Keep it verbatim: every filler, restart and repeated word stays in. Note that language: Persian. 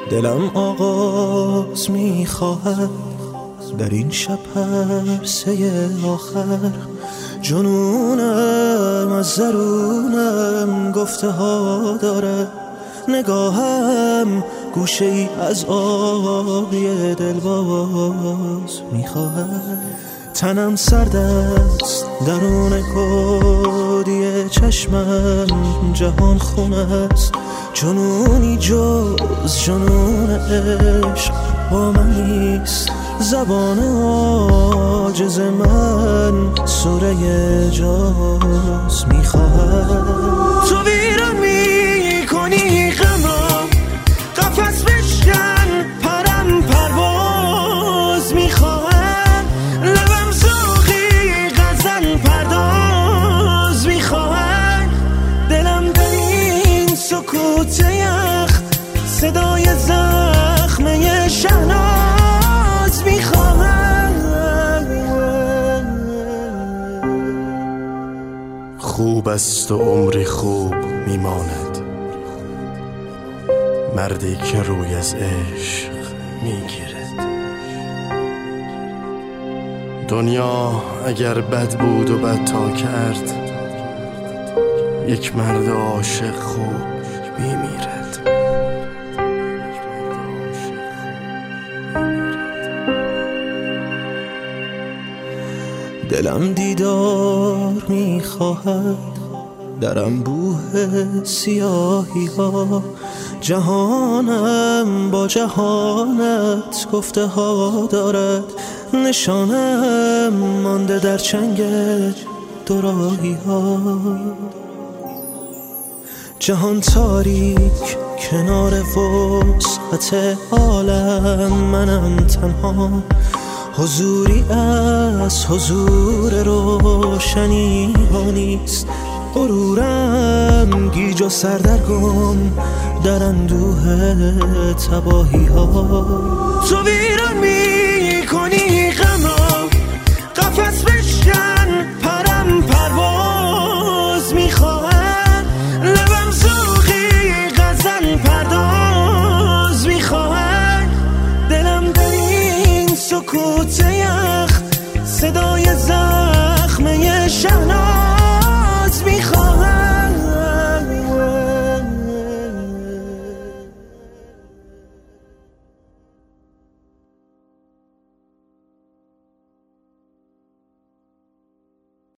دلم آغاز میخواهد در این شب پرسه آخر، جنونم از درونم گفته ها داره، نگاهم گوشه ای از آبی دلباز میخواهد. تنم سرد است درون کودی چشمم جهان خون است، جنونی جز جنون عشق با من نیست، زبان عاجز من سوره جاز میخواهد. تو ویران میکنی غمم، قفس بشکن پرم پرواز میخواهد، لبم زوغی غزل پرداز میخواهد، دلم در این سکوت یخ صدای زخمه شهناز میخواهد. خوب است و عمری خوب میماند، مردی که روی از عشق میگیرد. دنیا اگر بد بود و بد تا کرد، یک مرد عاشق خوب میمیرد. دلم دیدار میخواهد در انبوه سیاهی ها، جهانم با جهانت گفته ها دارد، نشانم مانده در چنگ دوراهی ها. جهان تاریک کنار وسعت عالم، منم تنها، حضوری از حضور روشنی ها نیست، غرورم گیج و سردرگم در اندوه تباهی ها. تو ویران میکنی غمم، قفس بشکن پرم پرواز میخواهد، لبم زوغی غزل پرداز میخواهد، دلم در این سکوت یخ صدای زخمه شهناز